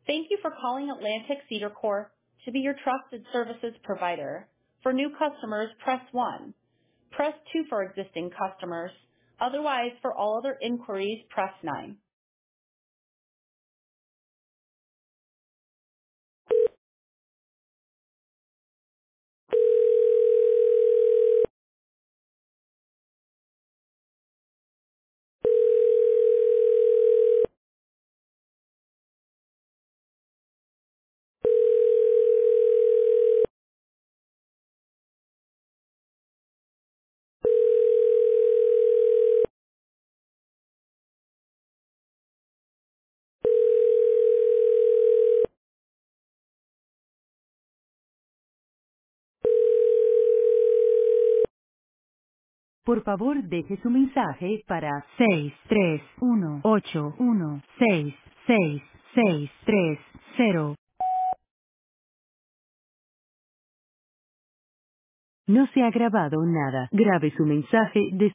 Thank you for calling Atlantic Cedar Corp to be your trusted services provider. For new customers, press 1. Press 2 for existing customers. Otherwise, for all other inquiries, press 9. Por favor, deje su mensaje para 63181666630. No se ha grabado nada. Grabe su mensaje después.